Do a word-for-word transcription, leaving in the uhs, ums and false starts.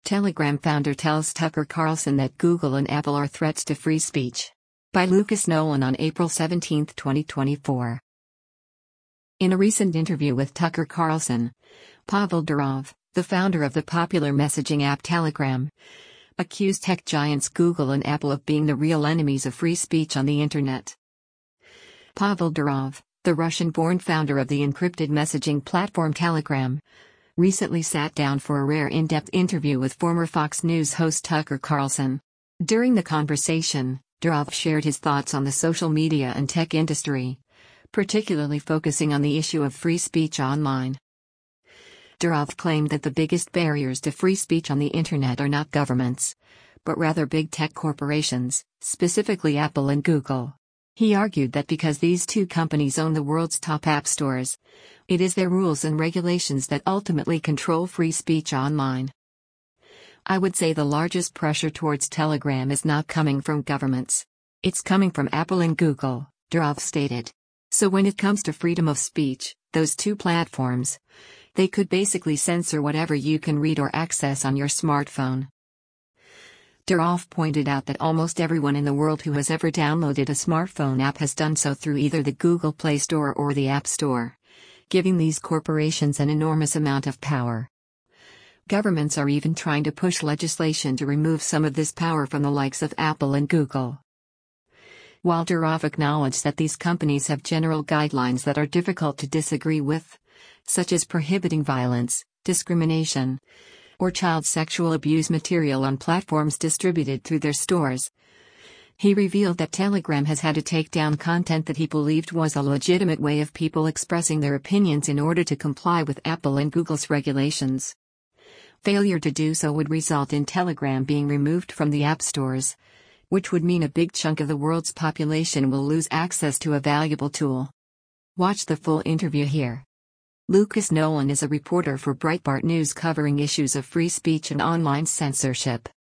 Telegram founder tells Tucker Carlson that Google and Apple are threats to free speech. By Lucas Nolan on April seventeenth, twenty twenty-four. In a recent interview with Tucker Carlson, Pavel Durov, the founder of the popular messaging app Telegram, accused tech giants Google and Apple of being the real enemies of free speech on the internet. Pavel Durov, the Russian-born founder of the encrypted messaging platform Telegram, recently sat down for a rare in-depth interview with former Fox News host Tucker Carlson. During the conversation, Durov shared his thoughts on the social media and tech industry, particularly focusing on the issue of free speech online. Durov claimed that the biggest barriers to free speech on the internet are not governments, but rather big tech corporations, specifically Apple and Google. He argued that because these two companies own the world's top app stores, it is their rules and regulations that ultimately control free speech online. I would say the largest pressure towards Telegram is not coming from governments. It's coming from Apple and Google, Durov stated. So when it comes to freedom of speech, those two platforms, they could basically censor whatever you can read or access on your smartphone. Durov pointed out that almost everyone in the world who has ever downloaded a smartphone app has done so through either the Google Play Store or the App Store, giving these corporations an enormous amount of power. Governments are even trying to push legislation to remove some of this power from the likes of Apple and Google. While Durov acknowledged that these companies have general guidelines that are difficult to disagree with, such as prohibiting violence, discrimination, or child sexual abuse material on platforms distributed through their stores, he revealed that Telegram has had to take down content that he believed was a legitimate way of people expressing their opinions in order to comply with Apple and Google's regulations. Failure to do so would result in Telegram being removed from the app stores, which would mean a big chunk of the world's population will lose access to a valuable tool. Watch the full interview here. Lucas Nolan is a reporter for Breitbart News covering issues of free speech and online censorship.